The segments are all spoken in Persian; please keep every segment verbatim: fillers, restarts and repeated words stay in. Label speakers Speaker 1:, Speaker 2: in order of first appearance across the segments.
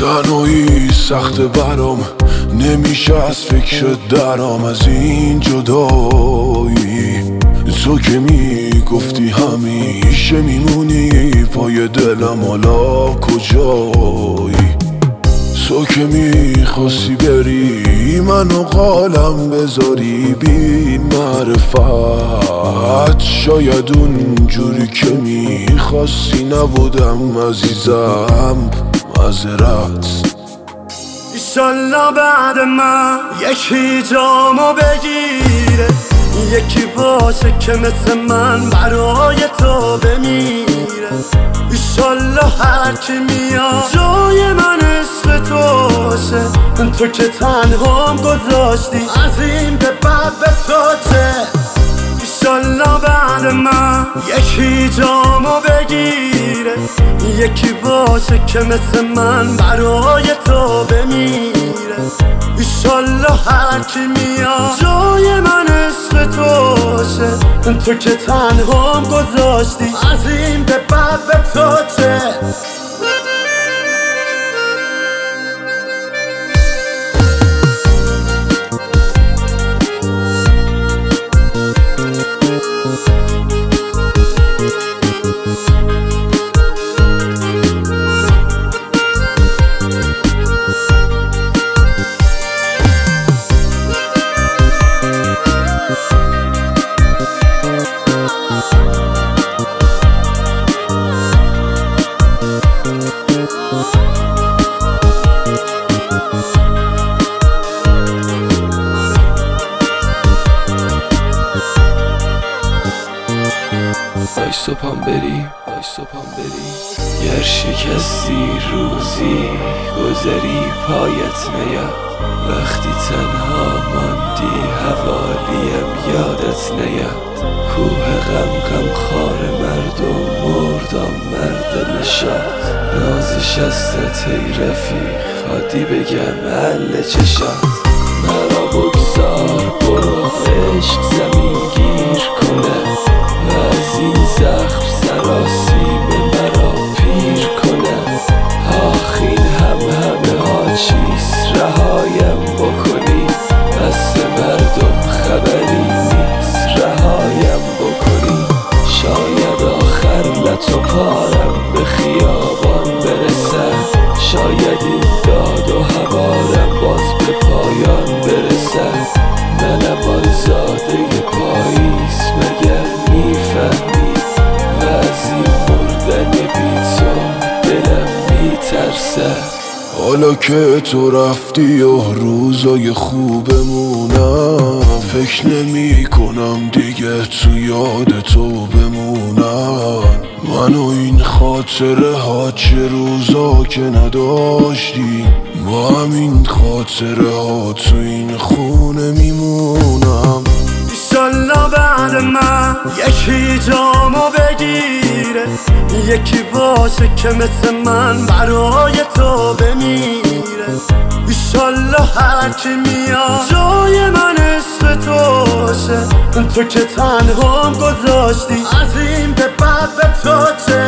Speaker 1: تنهایی سخت برام، نمیشه از فکر درام از این جدایی. تو که میگفتی همیشه میمونی پای دلم، حالا کجایی؟ تو که میخواستی بری منو قالم بذاری بی معرفت، شاید اون جوری که میخواستی نبودم عزیزم، معذرت.
Speaker 2: ایشالله بعد من یکی جامو بگیره، یکی باشه که مثل من برای تو بمیره. ایشالله هر کی میاد جای من عشق توشه، تو که تنهام گذاشتی از این به بعد به تو چه. ایشالله بعد من یکی جامو بگیره، یکی باشه که مثل من برای تو بمیره. ایشالله هر کی میاد جای من عشق توشه، تو که تنهام گذاشتی از این به بعد به تو چه.
Speaker 3: ای صبحم بری ای صبحم بری گر شکستی روزی گذری پایت نیاد، وقتی تنها ماندی حوالیم یادت نیاد. کوه غم غم خار مردم مردم مرد نشاد، نازش هستت ای رفیق خادی بگم حل چشات. مرا بگذار برو عشق زمین گیر کنه، و از این زخم سراسیم مرا پیر کنه. آخ این هم همه ها چیست رهایم بکنی، دست مردم خبری نیست رهایم بکنی. شاید آخر لط و پارم به خیابان برسد، شاید این داد و هوارم باز به پایان برسد. منم آزاده پاییز مگر میفهمی، و از این مردن بی تو دلم میترسه.
Speaker 1: حالا که تو رفتی و روزای خوبمونم، فکر نمی کنم دیگه تو یاد تو بمونم. من و این خاطره ها چه روزا که نداشتیم، با همین خاطره ها تو این خونه میمونم.
Speaker 2: ایشالله بعد من یکی جامو بگیره، یکی باشه که مثل من برای تو بمیره. ایشالله هر کی میاد جای من عشق توشه، تو که تنهام گذاشتی از این به بعد به تو چه.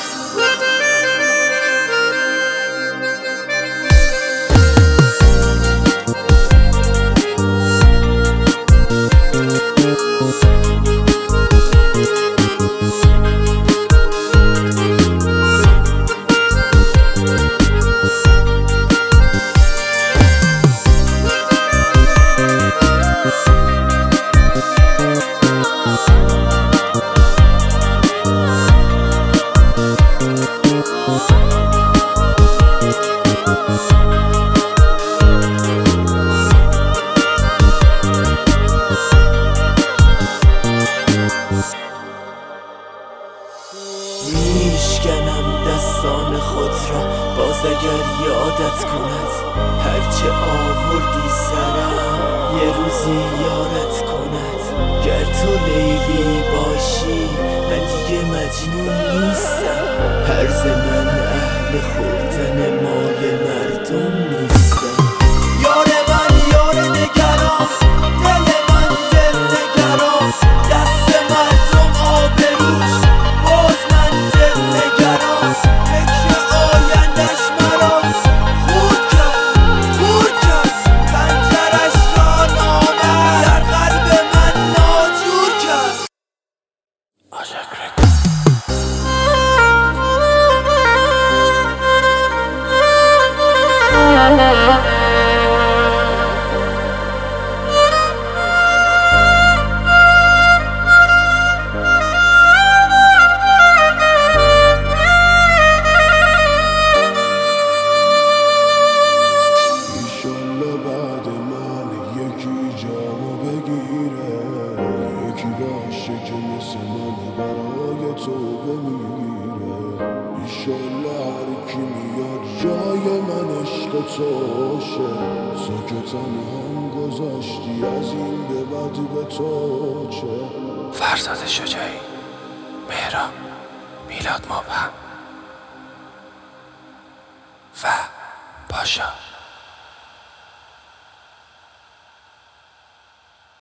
Speaker 3: میشکنم دستان خود را باز اگر یادت کند، هرچه آوردی سرم یه روزی یادت کند. گر تو لیلی باشی من دیگه مجنون نیستم، هرز من اهل خوردن مال مردم نیستم. یار من یار نگران، دل من دل نگران، دست مردم آبروش باز من دل نگران. فکر آیندش مرا
Speaker 1: که مثل من برای تو بمیره. ایشالله هر کی میاد جای من عشق توشه. تو که تنهام گذاشتی از این به بعد به تو چه؟
Speaker 3: فرزاد شجاعی، مهران، میلاد مبهم و پاشا.